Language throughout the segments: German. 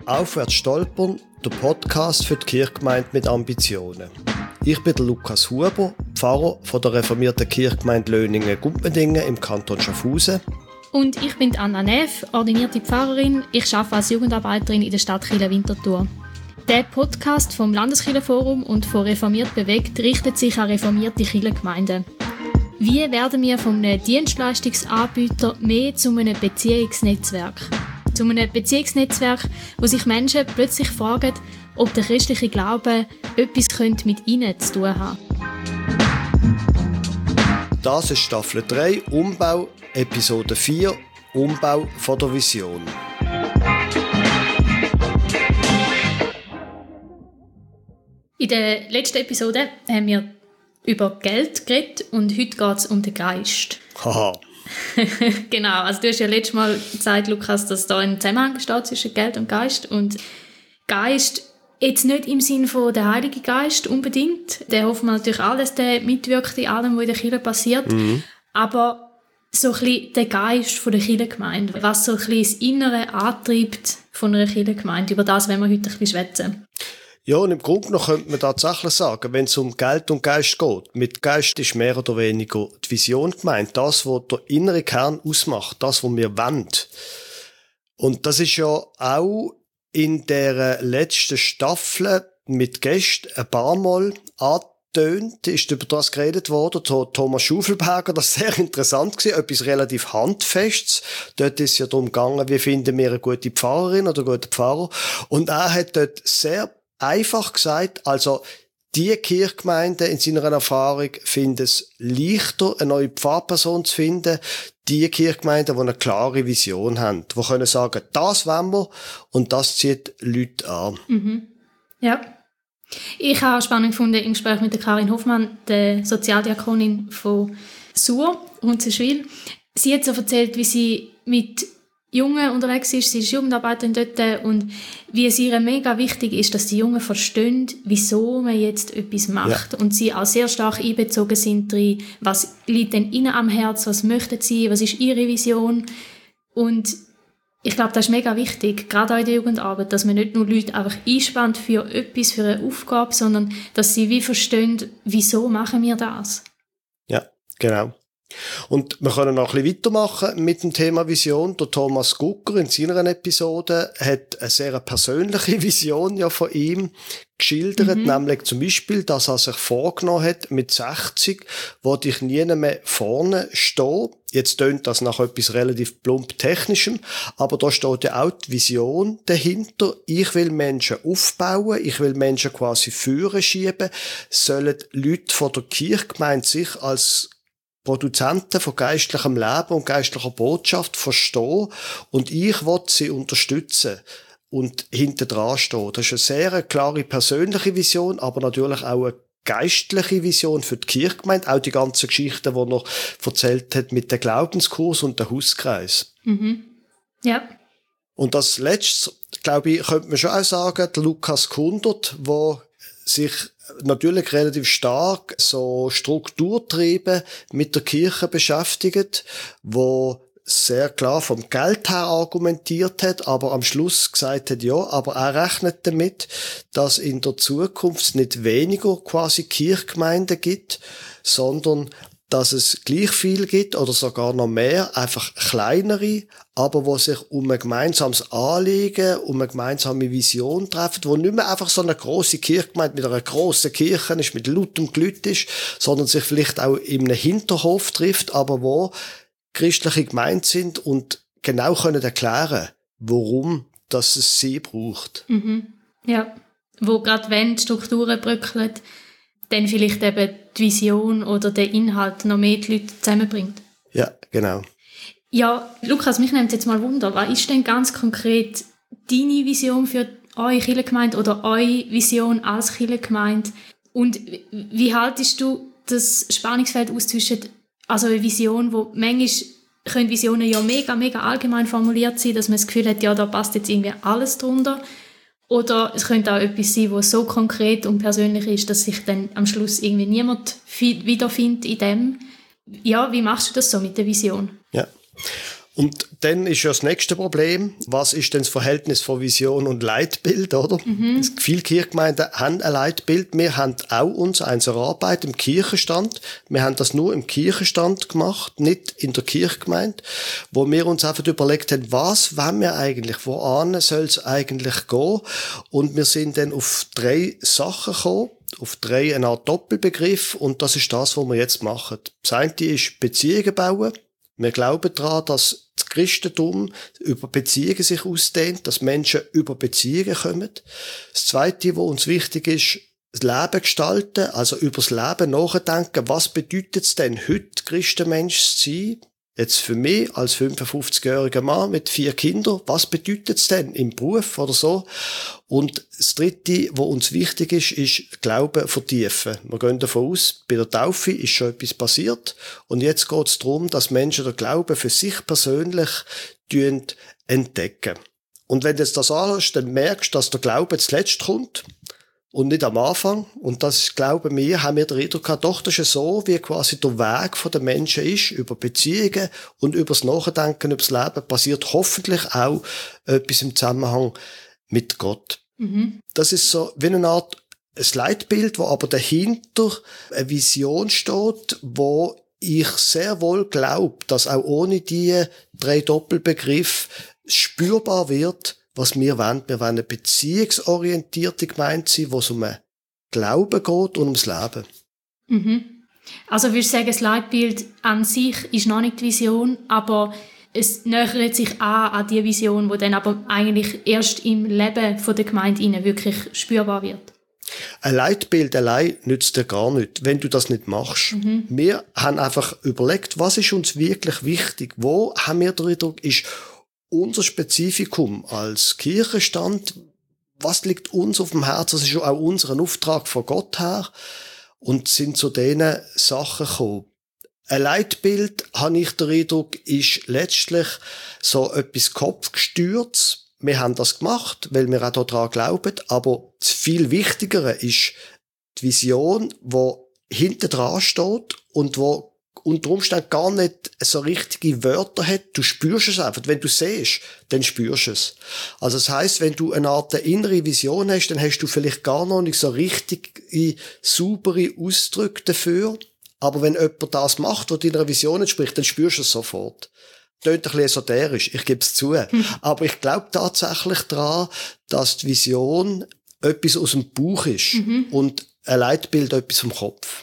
Aufwärts stolpern, der Podcast für die Kirchgemeinde mit Ambitionen. Ich bin der Lukas Huber, Pfarrer von der reformierten Kirchgemeinde Löningen-Gumpendingen im Kanton Schaffhausen. Und ich bin Anna Neff, ordinierte Pfarrerin. Ich arbeite als Jugendarbeiterin in der Stadtkirche Winterthur. Der Podcast vom Landeskirchenforum und von Reformiert bewegt richtet sich an reformierte Kirchengemeinden. Wie werden wir von einem Dienstleistungsanbieter mehr zu einem Beziehungsnetzwerk? Zu einem Beziehungsnetzwerk, wo sich Menschen plötzlich fragen, ob der christliche Glaube etwas mit ihnen zu tun haben. Das ist Staffel 3, Umbau, Episode 4, Umbau von der Vision. In der letzten Episode haben wir über Geld geredet und heute geht es um den Geist. Haha. Genau, also du hast ja letztes Mal gesagt, Lukas, dass da ein Zusammenhang steht zwischen Geld und Geist. Und Geist jetzt nicht im Sinne von der Heilige Geist unbedingt. Der hoffen wir natürlich alles, der mitwirkt in allem, was in der Kirche passiert. Aber so ein bisschen der Geist von der Kirchengemeinde, was so ein bisschen das Innere antreibt von einer Kirchengemeinde. Über das wollen wir heute ein bisschen schwätzen. Ja, und im Grunde genommen könnte man tatsächlich sagen, wenn es um Geld und Geist geht, mit Geist ist mehr oder weniger die Vision gemeint, das, was der innere Kern ausmacht, das, was wir wollen. Und das ist ja auch in der letzten Staffel mit Gästen ein paar Mal angetönt, ist über das geredet worden, Thomas Schaufelberger, das war sehr interessant gewesen, etwas relativ Handfestes. Dort ist es ja darum gegangen, wie finden wir eine gute Pfarrerin oder einen guten Pfarrer. Und er hat dort sehr einfach gesagt, also die Kirchgemeinden in seiner Erfahrung finden es leichter, eine neue Pfarrperson zu finden, die Kirchgemeinden, die eine klare Vision haben, die können sagen, das wollen wir und das zieht Leute an. Ja. Ich habe spannend gefunden im Gespräch mit der Karin Hoffmann, der Sozialdiakonin von Sur, Runzenschwil. Sie hat so erzählt, wie sie mit Jungen unterwegs ist, sie ist Jugendarbeiterin dort und wie es ihr mega wichtig ist, dass die Jungen verstehen, wieso man jetzt etwas macht. Ja. Und sie auch sehr stark einbezogen sind drin, was liegt denn ihnen am Herzen, was möchten sie, was ist ihre Vision. Und ich glaube, das ist mega wichtig, gerade auch in der Jugendarbeit, dass man nicht nur Leute einfach einspannt für etwas, für eine Aufgabe, sondern dass sie wie verstehen, wieso machen wir das. Ja, genau. Und wir können noch ein bisschen weitermachen mit dem Thema Vision. Der Thomas Gucker in seiner Episode hat eine sehr persönliche Vision ja von ihm geschildert, nämlich zum Beispiel, dass er sich vorgenommen hat, mit 60, wo ich nie mehr vorne stehe. Jetzt tönt das nach etwas relativ plump Technischem, aber da steht ja auch die Vision dahinter. Ich will Menschen aufbauen, ich will Menschen quasi führen schieben, sollen Leute von der Kirchgemeinde sich als Produzenten von geistlichem Leben und geistlicher Botschaft verstehen und ich will sie unterstützen und hinten dran stehen. Das ist eine sehr klare persönliche Vision, aber natürlich auch eine geistliche Vision für die Kirchgemeinde, auch die ganzen Geschichten, die er noch erzählt hat mit dem Glaubenskurs und dem Hauskreis. Ja. Und das Letzte, glaube ich, könnte man schon auch sagen, der Lukas Kundert, der sich natürlich relativ stark so strukturtrieben mit der Kirche beschäftigt, wo sehr klar vom Geld her argumentiert hat, aber am Schluss gesagt hat, ja, aber er rechnet damit, dass in der Zukunft nicht weniger quasi Kirchgemeinden gibt, sondern dass es gleich viel gibt oder sogar noch mehr, einfach kleinere, aber wo sich um ein gemeinsames Anliegen, um eine gemeinsame Vision treffen, wo nicht mehr einfach so eine grosse Kirchgemeinde mit einer grossen Kirche ist, mit lautem Leuten ist, sondern sich vielleicht auch in einem Hinterhof trifft, aber wo christliche Gemeinden sind und genau können erklären, warum dass es sie braucht. Ja, wo gerade wenn die Strukturen bröckeln, dann vielleicht eben die Vision oder der Inhalt noch mehr die Leute zusammenbringt. Ja, genau. Ja, Lukas, mich nimmt jetzt mal Wunder. Was ist denn ganz konkret deine Vision für eure Kirchengemeinde oder eure Vision als Kirchengemeinde? Und wie haltest du das Spannungsfeld aus zwischen also eine Vision, wo manchmal können Visionen ja mega, mega allgemein formuliert sein, dass man das Gefühl hat, ja, da passt jetzt irgendwie alles drunter. Oder es könnte auch etwas sein, was so konkret und persönlich ist, dass sich dann am Schluss irgendwie niemand wiederfindet in dem. Ja, wie machst du das so mit der Vision? Ja, Und dann ist ja das nächste Problem, was ist denn das Verhältnis von Vision und Leitbild, oder? Viele Kirchgemeinden haben ein Leitbild. Wir haben auch unsere Arbeit im Kirchenstand. Wir haben das nur im Kirchenstand gemacht, nicht in der Kirchgemeinde, wo wir uns einfach überlegt haben, was wollen wir eigentlich, wohin soll es eigentlich gehen? Und wir sind dann auf 3 Sachen gekommen, auf 3 eine Art Doppelbegriff, und das ist das, was wir jetzt machen. Das eine ist Beziehungen bauen. Wir glauben daran, dass das Christentum über Beziehungen sich ausdehnt, dass Menschen über Beziehungen kommen. Das Zweite, was uns wichtig ist, das Leben gestalten, also über das Leben nachdenken. Was bedeutet es denn, heute Christenmensch zu sein? Jetzt für mich als 55-jähriger Mann mit 4 Kindern, was bedeutet es denn im Beruf oder so? Und das Dritte, was uns wichtig ist Glauben vertiefen. Wir gehen davon aus, bei der Taufe ist schon etwas passiert, und jetzt geht es darum, dass Menschen den Glauben für sich persönlich entdecken. Und wenn du jetzt das anhörst, dann merkst du, dass der Glaube zuletzt kommt und nicht am Anfang. Und das, glauben wir, haben wir den Eindruck gehabt, doch, das ist so, wie quasi der Weg der Menschen ist, über Beziehungen und über das Nachdenken, über das Leben, passiert hoffentlich auch etwas im Zusammenhang mit Gott. Das ist so wie eine Art ein Leitbild, wo aber dahinter eine Vision steht, wo ich sehr wohl glaube, dass auch ohne die 3 Doppelbegriffe spürbar wird, was wir wollen. Wir wollen eine beziehungsorientierte Gemeinde sein, wo es um einen Glauben geht und ums Leben. Also würdest du sagen, das Leitbild an sich ist noch nicht die Vision, aber es nähert sich an die Vision, die dann aber eigentlich erst im Leben der Gemeinde wirklich spürbar wird. Ein Leitbild allein nützt dir gar nicht, wenn du das nicht machst. Wir haben einfach überlegt, was ist uns wirklich wichtig? Wo haben wir den Eindruck, ist unser Spezifikum als Kirchenstand, was liegt uns auf dem Herzen? Das ist auch unser Auftrag von Gott her, und sind zu diesen Sachen gekommen. Ein Leitbild, habe ich den Eindruck, ist letztlich so etwas Kopfgestürztes. Wir haben das gemacht, weil wir auch daran glauben, aber das viel Wichtigere ist die Vision, die hinten dran steht und wo unter Umständen gar nicht so richtige Wörter hat. Du spürst es einfach. Wenn du siehst, dann spürst du es. Also das heisst, wenn du eine Art innere Vision hast, dann hast du vielleicht gar noch nicht so richtige, saubere Ausdrücke dafür. Aber wenn jemand das macht, was deiner Vision entspricht, dann spürst du es sofort. Tönt ein bisschen esoterisch, ich gebe es zu. Aber ich glaube tatsächlich daran, dass die Vision etwas aus dem Bauch ist und ein Leitbild etwas vom Kopf.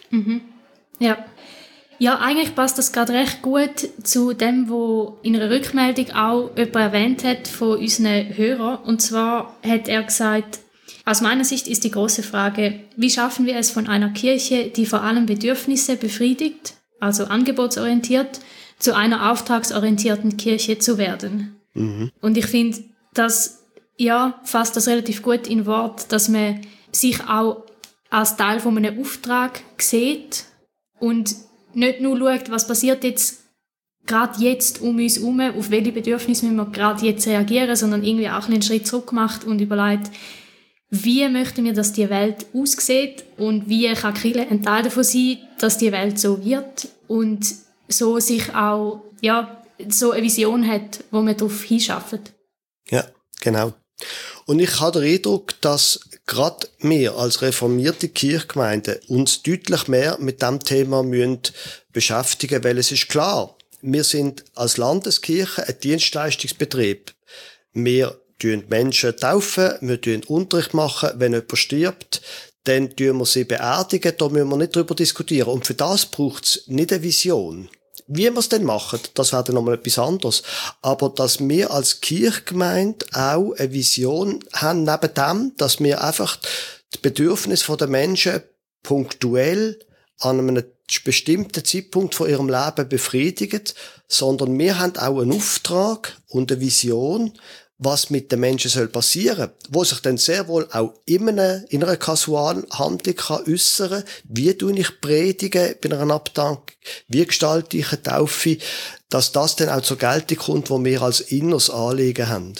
Ja. Ja, eigentlich passt das gerade recht gut zu dem, was in einer Rückmeldung auch jemand erwähnt hat von unseren Hörern. Und zwar hat er gesagt, aus meiner Sicht ist die große Frage, wie schaffen wir es von einer Kirche, die vor allem Bedürfnisse befriedigt, also angebotsorientiert, zu einer auftragsorientierten Kirche zu werden. Und ich finde, das fasst das relativ gut in Wort, dass man sich auch als Teil von einem Auftrag sieht und nicht nur schaut, was passiert jetzt gerade jetzt um uns herum, auf welche Bedürfnisse müssen wir gerade jetzt reagieren, sondern irgendwie auch einen Schritt zurück macht und überlegt, wie möchten wir, dass die Welt aussieht und wie kann Kirche ein Teil davon sein, dass die Welt so wird und so sich auch so eine Vision hat, wo man darauf hinarbeitet. Ja, genau. Und ich habe den Eindruck, dass gerade wir als reformierte Kirchgemeinde uns deutlich mehr mit dem Thema beschäftigen müssen, weil es ist klar, wir sind als Landeskirche ein Dienstleistungsbetrieb. Wir tun Menschen taufen, wir tun Unterricht machen, wenn jemand stirbt, dann tun wir sie beerdigen, da müssen wir nicht drüber diskutieren. Und für das braucht es nicht eine Vision. Wie wir es denn machen, das wäre dann nochmal etwas anderes. Aber dass wir als Kirchgemeinde auch eine Vision haben, neben dem, dass wir einfach die Bedürfnisse der Menschen punktuell an einem bestimmten Zeitpunkt von ihrem Leben befriedigen, sondern wir haben auch einen Auftrag und eine Vision, was mit den Menschen soll passieren, wo sich dann sehr wohl auch in einer kasualen Handlung äußern kann. Wie tue ich predige bei einer Abdankung? Wie gestalte ich eine Taufe? Dass das dann auch zur Geltung kommt, wo wir als inneres Anliegen haben.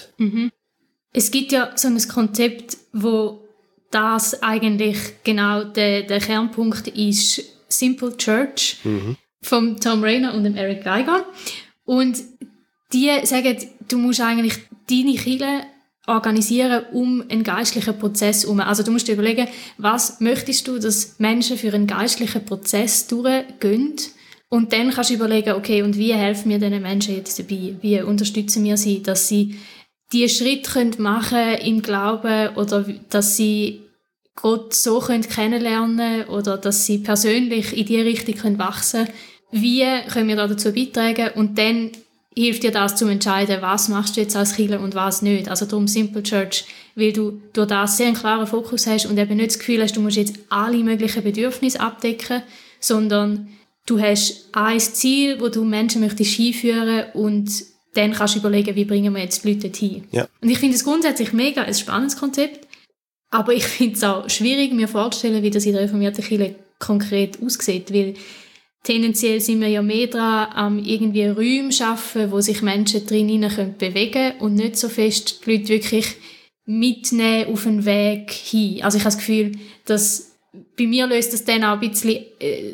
Es gibt ja so ein Konzept, wo das eigentlich genau der Kernpunkt ist, Simple Church, vom Tom Rainer und dem Eric Geiger. Und Die sagen, du musst eigentlich deine Kirche organisieren um einen geistlichen Prozess herum. Also du musst dir überlegen, was möchtest du, dass Menschen für einen geistlichen Prozess durchgehen? Und dann kannst du überlegen, okay, und wie helfen wir diesen Menschen jetzt dabei? Wie unterstützen wir sie, dass sie diese Schritte machen im Glauben oder dass sie Gott so kennenlernen oder dass sie persönlich in diese Richtung wachsen können? Wie können wir dazu beitragen? Und dann hilft dir das zu entscheiden, was machst du jetzt als Kirche und was nicht. Also darum Simple Church, weil du durch das sehr einen klaren Fokus hast und eben nicht das Gefühl hast, du musst jetzt alle möglichen Bedürfnisse abdecken, sondern du hast ein Ziel, wo du Menschen möchtest hinführen und dann kannst du überlegen, wie bringen wir jetzt die Leute dorthin. Ja. Und ich finde es grundsätzlich mega ein spannendes Konzept, aber ich finde es auch schwierig, mir vorzustellen, wie das in der reformierten Kirche konkret aussieht, weil tendenziell sind wir ja mehr dran, irgendwie Räume schaffen, wo sich Menschen drin bewegen können und nicht so fest die Leute wirklich mitnehmen auf den Weg hin. Also ich habe das Gefühl, dass bei mir löst das dann auch ein bisschen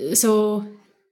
so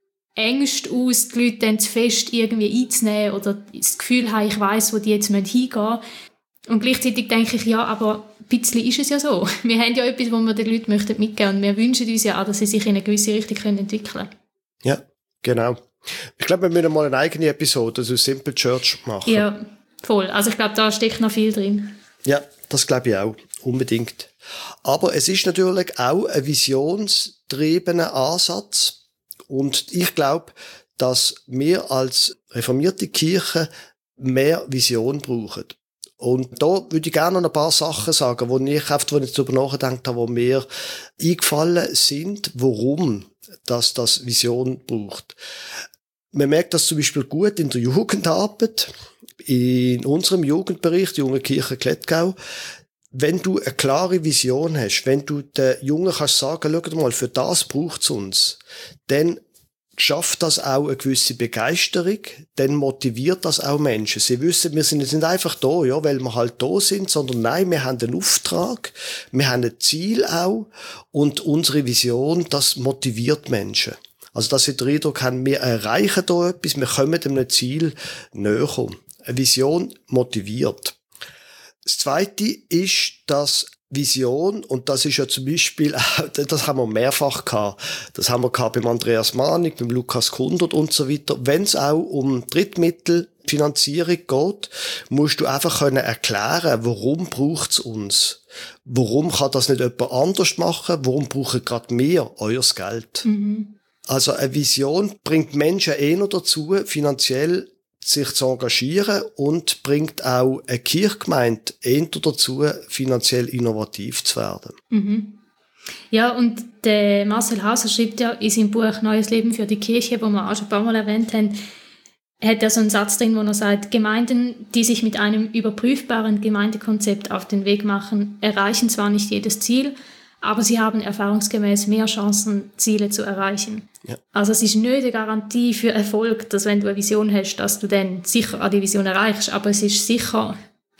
Ängste aus, die Leute dann zu fest irgendwie einzunehmen oder das Gefühl haben, ich weiss, wo die jetzt hingehen müssen. Und gleichzeitig denke ich, ja, aber ein bisschen ist es ja so. Wir haben ja etwas, wo wir den Leuten mitgeben möchten und wir wünschen uns ja auch, dass sie sich in eine gewisse Richtung entwickeln können. Ja, genau. Ich glaube, wir müssen mal eine eigene Episode zu Simple Church machen. Ja, voll. Also ich glaube, da steckt noch viel drin. Ja, das glaube ich auch. Unbedingt. Aber es ist natürlich auch ein visionstriebener Ansatz. Und ich glaube, dass wir als reformierte Kirche mehr Vision brauchen. Und da würde ich gerne noch ein paar Sachen sagen, wo ich darüber nachgedacht habe, wo mir eingefallen sind, warum dass das Vision braucht. Man merkt das zum Beispiel gut in der Jugendarbeit, in unserem Jugendbereich, die Junge Kirche Klettgau. Wenn du eine klare Vision hast, wenn du den Jungen kannst sagen, schau mal, für das braucht es uns, dann schafft das auch eine gewisse Begeisterung, dann motiviert das auch Menschen. Sie wissen, wir sind jetzt nicht einfach da, ja, weil wir halt da sind, sondern nein, wir haben einen Auftrag, wir haben ein Ziel auch und unsere Vision, das motiviert Menschen. Also, dass sie den Eindruck haben, wir erreichen da etwas, wir kommen dem Ziel näher. Eine Vision motiviert. Das Zweite ist, dass Vision, und das ist ja zum Beispiel, das haben wir mehrfach gehabt. Das haben wir gehabt beim Andreas Manig, beim Lukas Kundert und so weiter. Wenn es auch um Drittmittelfinanzierung geht, musst du einfach erklären, warum braucht es uns? Warum kann das nicht jemand anders machen? Warum brauchen gerade wir euer Geld? Mhm. Also eine Vision bringt Menschen eher dazu, finanziell sich zu engagieren und bringt auch eine Kirchgemeinde eher dazu, finanziell innovativ zu werden. Mhm. Ja, und der Marcel Hauser schreibt ja in seinem Buch «Neues Leben für die Kirche», wo wir auch schon ein paar Mal erwähnt haben, hat er so einen Satz drin, wo er sagt, Gemeinden, die sich mit einem überprüfbaren Gemeindekonzept auf den Weg machen, erreichen zwar nicht jedes Ziel, aber sie haben erfahrungsgemäß mehr Chancen, Ziele zu erreichen. Ja. Also es ist nicht eine Garantie für Erfolg, dass wenn du eine Vision hast, dass du dann sicher an die Vision erreichst, aber es ist sicher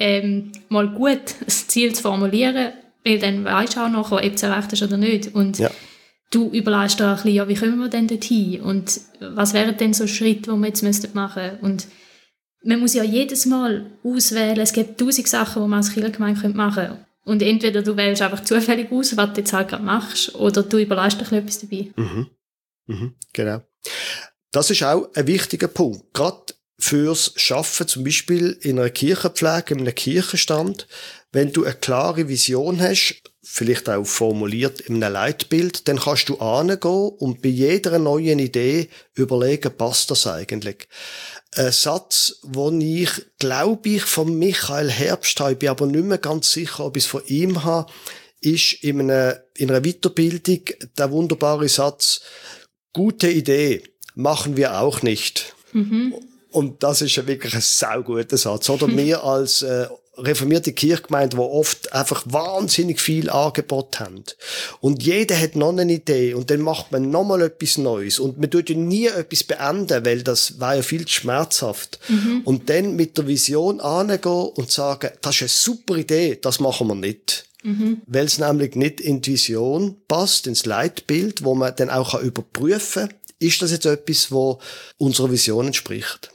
mal gut, das Ziel zu formulieren, weil dann weisst du auch noch, ob du es erreicht hast oder nicht. Und ja. Du überlegst da ein bisschen, ja, wie kommen wir denn dorthin? Und was wären denn so Schritte, die wir jetzt machen müssten? Und man muss ja jedes Mal auswählen, es gibt 1000 Sachen, die man als Kirchengemeinde machen könnte. Und entweder du wählst einfach zufällig aus, was du jetzt halt gerade machst, oder du überlegst dir etwas dabei. Mhm. Mhm, genau. Das ist auch ein wichtiger Punkt. Gerade fürs Schaffen, zum Beispiel in einer Kirchenpflege, in einem Kirchenstand, wenn du eine klare Vision hast, vielleicht auch formuliert in einem Leitbild, dann kannst du hingehen und bei jeder neuen Idee überlegen, passt das eigentlich? Ein Satz, den ich, glaube ich, von Michael Herbst habe, ich bin aber nicht mehr ganz sicher, ob ich es von ihm habe, ist in einer Weiterbildung der wunderbare Satz, gute Idee, machen wir auch nicht. Mhm. Und das ist ja wirklich ein sauguter Satz. Oder wir als reformierte Kirchgemeinde, die oft einfach wahnsinnig viel Angebot haben. Und jeder hat noch eine Idee und dann macht man nochmal etwas Neues. Und man tut ja nie etwas beenden, weil das war ja viel zu schmerzhaft. Mhm. Und dann mit der Vision angehen und sagen, das ist eine super Idee, das machen wir nicht. Mhm. Weil es nämlich nicht in die Vision passt, ins Leitbild, wo man dann auch überprüfen kann, ist das jetzt etwas, wo unserer Vision entspricht.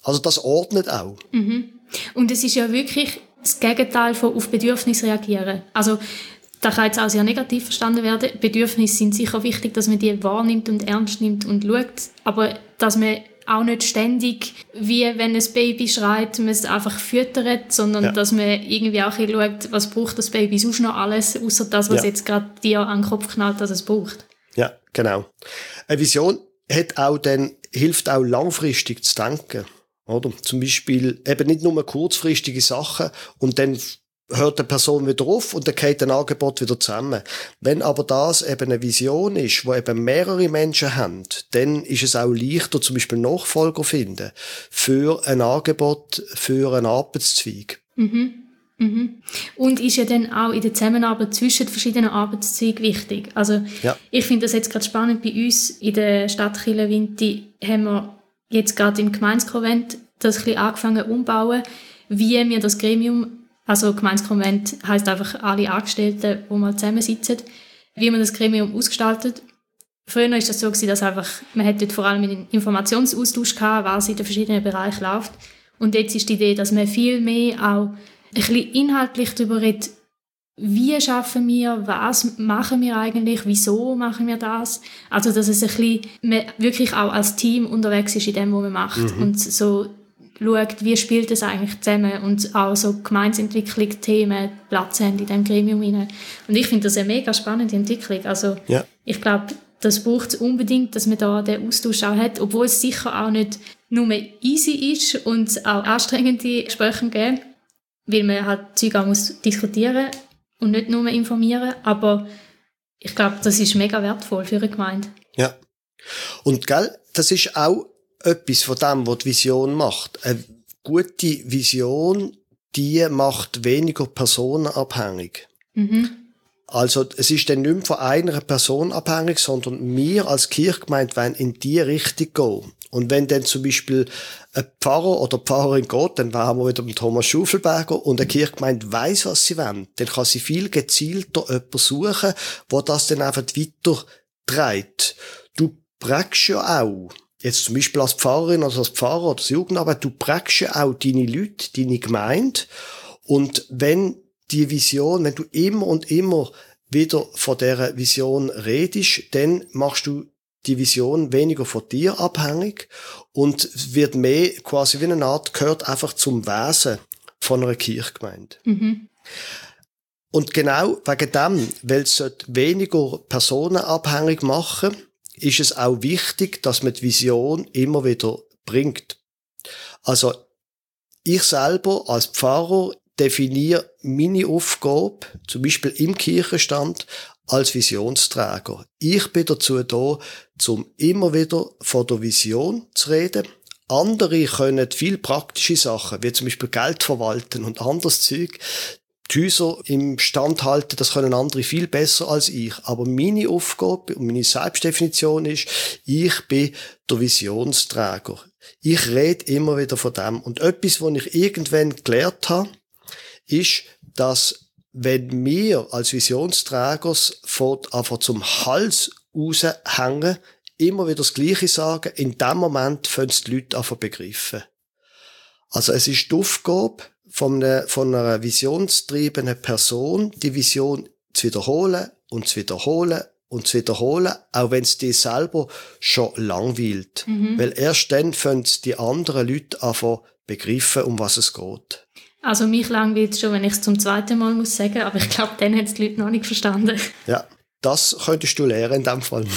Also das ordnet auch. Und es ist ja wirklich das Gegenteil von auf Bedürfnisse reagieren. Also das kann jetzt auch sehr negativ verstanden werden. Bedürfnisse sind sicher wichtig, dass man die wahrnimmt und ernst nimmt und schaut, aber dass man auch nicht ständig, wie wenn ein Baby schreit, man es einfach füttert, sondern dass man irgendwie auch schaut, was braucht das Baby sonst noch alles, außer das, was jetzt gerade dir an den Kopf knallt, dass es braucht. Ja, genau. Eine Vision hilft auch langfristig zu denken. Oder? Zum Beispiel eben nicht nur kurzfristige Sachen und dann hört die Person wieder auf und dann geht ein Angebot wieder zusammen. Wenn aber das eben eine Vision ist, wo eben mehrere Menschen haben, dann ist es auch leichter, zum Beispiel Nachfolger finden für ein Angebot, für einen Arbeitszweig. Und ist ja dann auch in der Zusammenarbeit zwischen verschiedenen Arbeitszweigen wichtig. Also ich finde das jetzt gerade spannend. Bei uns in der Stadtkirche Winti haben wir jetzt gerade im Gemeindekonvent das ein bisschen angefangen umbauen, wie wir das Gremium, also Gemeindekonvent heisst einfach alle Angestellten, die mal zusammensitzen, wie man das Gremium ausgestaltet. Früher war das so, dass einfach, man hat dort vor allem einen Informationsaustausch gehabt, was in den verschiedenen Bereichen läuft. Und jetzt ist die Idee, dass man viel mehr auch ein bisschen inhaltlich darüber redet, wie schaffen wir, was machen wir eigentlich, wieso machen wir das. Also dass es ein bisschen, man wirklich auch als Team unterwegs ist in dem, was man macht. Und so schaut, wie spielt es eigentlich zusammen und auch so Gemeinsentwicklung, Themen Platz haben in diesem Gremium rein. Und ich finde das eine mega spannende Entwicklung. Also ich glaube, das braucht es unbedingt, dass man da den Austausch auch hat, obwohl es sicher auch nicht nur easy ist und auch anstrengende Gespräche geben, weil man halt Zeug auch muss diskutieren und nicht nur informieren, aber ich glaube, das ist mega wertvoll für eine Gemeinde. Ja. Und gell, das ist auch etwas von dem, was die Vision macht. Eine gute Vision, die macht weniger personenabhängig. Also es ist dann nicht mehr von einer Person abhängig, sondern wir als Kirchgemeinde wollen in die Richtung gehen. Und wenn dann zum Beispiel ein Pfarrer oder Pfarrerin geht, dann waren wir wieder mit Thomas Schaufelberger und eine Kirchgemeinde weiss, was sie wollen, dann kann sie viel gezielter jemanden suchen, der das dann einfach weiterträgt. Du prägst ja auch, jetzt zum Beispiel als Pfarrerin oder als Pfarrer oder als Jugendarbeit, du prägst ja auch deine Leute, deine Gemeinde. Und wenn die Vision, wenn du immer und immer wieder von dieser Vision redest, dann machst du die Vision weniger von dir abhängig und wird mehr quasi wie eine Art, gehört einfach zum Wesen von einer Kirchgemeinde. Und genau wegen dem, weil es weniger personenabhängig machen, ist es auch wichtig, dass man die Vision immer wieder bringt. Also ich selber als Pfarrer definiere meine Aufgabe, zum Beispiel im Kirchenstand, als Visionsträger. Ich bin dazu da, um immer wieder von der Vision zu reden. Andere können viel praktische Sachen, wie zum Beispiel Geld verwalten und anderes Zeug, die Häuser im Stand halten, das können andere viel besser als ich. Aber meine Aufgabe und meine Selbstdefinition ist, ich bin der Visionsträger. Ich rede immer wieder von dem. Und etwas, was ich irgendwann gelernt habe, ist, dass wenn wir als Visionsträger einfach zum Hals raushängen, immer wieder das Gleiche sagen, in dem Moment fangen die Leute an zu begreifen. Also es ist die Aufgabe von einer visionstriebenen Person, die Vision zu wiederholen und zu wiederholen und zu wiederholen, auch wenn es die selber schon langweilt. Weil erst dann fangen die anderen Leute an zu begreifen, um was es geht. Also mich langweilt schon, wenn ich es zum zweiten Mal muss sagen, aber ich glaube, dann haben es die Leute noch nicht verstanden. Ja, das könntest du lernen in dem Fall.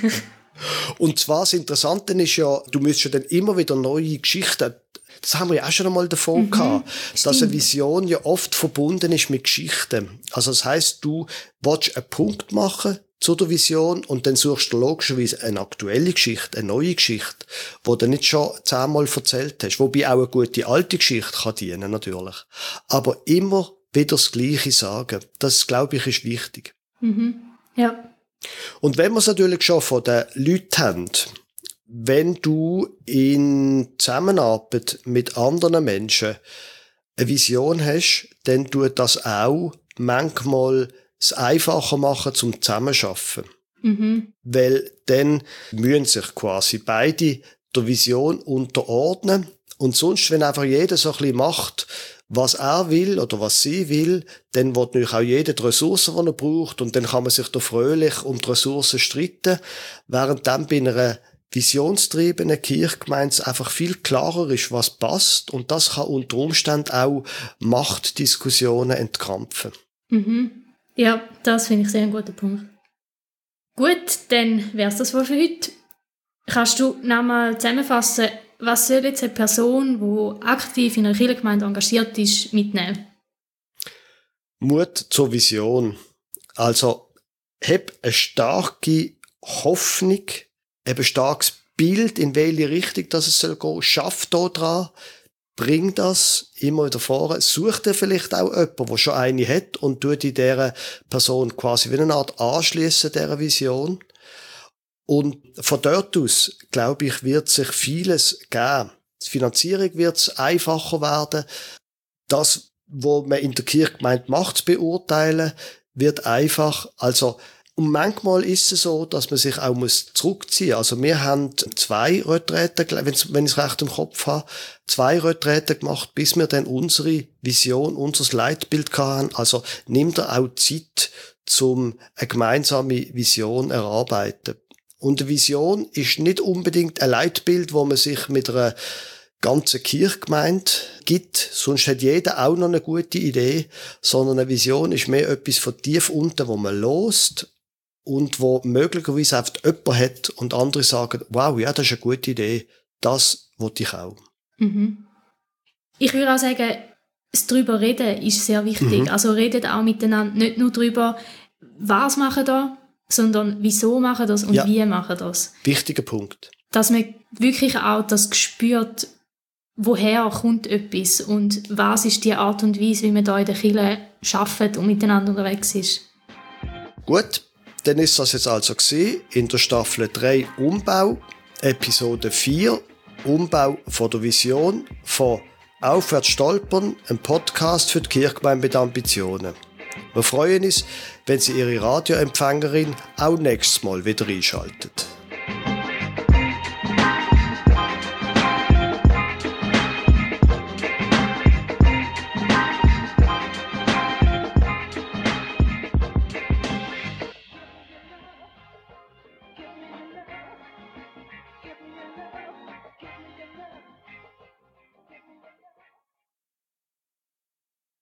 Und zwar das Interessante ist ja, du musst ja dann immer wieder neue Geschichten, das haben wir ja auch schon einmal davon gehabt, dass eine Vision ja oft verbunden ist mit Geschichten. Also das heisst, du willst einen Punkt machen zu der Vision und dann suchst du logischerweise eine aktuelle Geschichte, eine neue Geschichte, die du nicht schon 10-mal erzählt hast. Wobei auch eine gute alte Geschichte kann dienen, natürlich. Aber immer wieder das Gleiche sagen. Das, glaube ich, ist wichtig. Ja. Und wenn wir es natürlich schon von den Leuten haben, wenn du in Zusammenarbeit mit anderen Menschen eine Vision hast, dann tut das auch manchmal es einfacher machen zum Zusammenarbeiten. Weil dann müssen sich quasi beide der Vision unterordnen Und sonst, wenn einfach jeder so ein bisschen macht, was er will oder was sie will, dann will natürlich auch jeder die Ressourcen, die er braucht, und dann kann man sich da fröhlich um die Ressourcen streiten, während dann bei einer visionstriebenen Kirchgemeinde einfach viel klarer ist, was passt, und das kann unter Umständen auch Machtdiskussionen entkrampfen. Mhm. Ja, das finde ich sehr ein guter Punkt. Gut, dann wäre es das wohl für heute. Kannst du nochmal zusammenfassen, was soll jetzt eine Person, die aktiv in einer Kirchengemeinde engagiert ist, mitnehmen? Mut zur Vision. Also, hab eine starke Hoffnung, ein starkes Bild, in welche Richtung das es soll gehen. Schaff da dran, bring das immer wieder vor. Such dir vielleicht auch jemanden, der schon eine hat, und tu die dieser Person quasi wie eine Art anschliessen, dieser Vision. Und von dort aus, glaube ich, wird sich vieles geben. Die Finanzierung wird einfacher werden. Das, was man in der Kirchgemeinde macht, zu beurteilen, wird einfach. Also, und manchmal ist es so, dass man sich auch zurückziehen muss. Also wir haben 2 Retraites, wenn ich es recht im Kopf habe, 2 Retraites gemacht, bis wir dann unsere Vision, unser Leitbild hatten. Also nimm dir auch Zeit, um eine gemeinsame Vision erarbeiten. Und eine Vision ist nicht unbedingt ein Leitbild, wo man sich mit einer ganzen Kirchgemeinde gibt, sonst hat jeder auch noch eine gute Idee, sondern eine Vision ist mehr etwas von tief unten, wo man lost und wo möglicherweise einfach jemand hat und andere sagen, wow, ja, das ist eine gute Idee, das wollte ich auch. Mhm. Ich würde auch sagen, das drüber reden ist sehr wichtig. Also redet auch miteinander, nicht nur darüber, was machen da, sondern wieso machen das und wie machen das. Wichtiger Punkt. Dass man wirklich auch das spürt, woher kommt etwas und was ist die Art und Weise, wie man da in der Kirche arbeitet und miteinander unterwegs ist. Gut, dann ist das jetzt also gewesen, in der Staffel 3 Umbau, Episode 4, Umbau von der Vision von Aufwärts stolpern, ein Podcast für die Kirchgemeinde mit Ambitionen. Wir freuen uns, wenn Sie Ihre Radioempfängerin auch nächstes Mal wieder einschaltet.